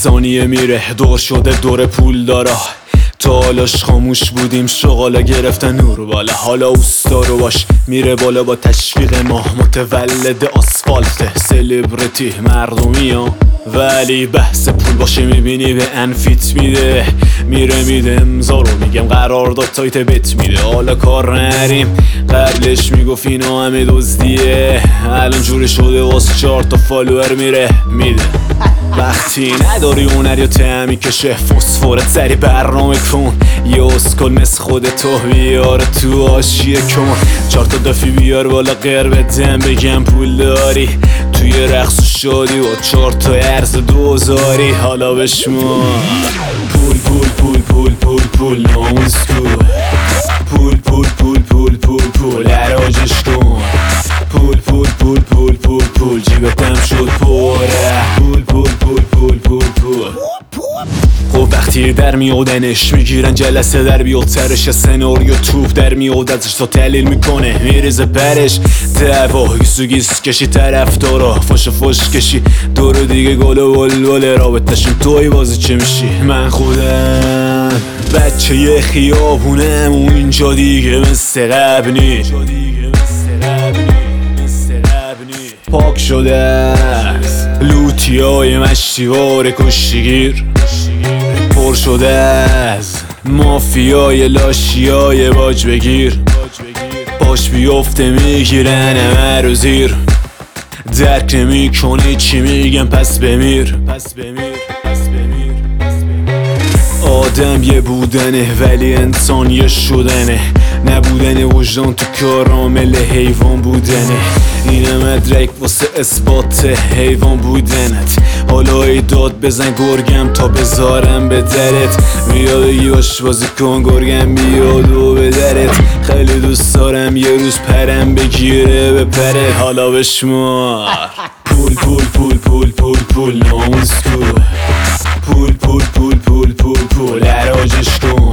ثانیه میره دور شده دور پول داره. تا حالاش خاموش بودیم شغالا گرفتن نور بالا. حالا اوستا رو باش میره بالا با تشویق ما. متولد آسفالت سلبریتی مردمی ها، ولی بحث پول باشه میبینی به انفیت میده. میره میده امضا رو میگم قرارداد تایت بت میده. حالا کار نریم قبلش میگفت اینا همه دزدیه، الان جوری شده واسه 4 تا فالوور میره میده. وقتی نداری هنر یا تعمی کشه فسفورت سری برنامه کن. یه اسکل مثل خودتو بیار تو حاشیه کن. 4 تا دافی بیار بالا غیر بدم بگم پول داری. توی رقص و شادی و 4 تا ارز دوزاری. حالا بشمار پول پول پول پول پول پول ناموس کن. پول پول پول پول پول پول عراجش کن. پول پول پول پول پول پول جیبتم شد پره. پول پول پول پول پول پول. خب وقتی در میادنش میگیرن جلسه در بیاد سرش. سناریو توپ در میاد ازش تا تحلیل میکنه میریزه برش. دعوا گیسو گیس کشی طرفدارا فش فش کشی دور دیگه گل و ولول رابطشون توی بازی چه میشی. من خودم بچه یه خیابونم و اینجا دیگه مثل قبل نی. پاک شده است لوتیای مشتیوار کشتیگیر. پر شده از مافیای لاشیای باج بگیر. باش بیفته میگیرن همه رو زیر. درک نمی کنی چی میگم پس بمیر. آدم یه بودنه ولی انسان یه شدنه. نبودن وجدان تو کارامل حیوان بودنه. اینه مدرک واسه اثبات حیوان بودنت. حالا ای داد بزن گرگم تا بذارم به درت. بیا بگی باش بازی کن گرگم بیاد و به درت. خیلی دوست دارم یه روز پرم بگیره به پره. حالا بشمار پول پول پول پول پول پول ناموس کن. پول پول پول پول پول پول عراجش کن.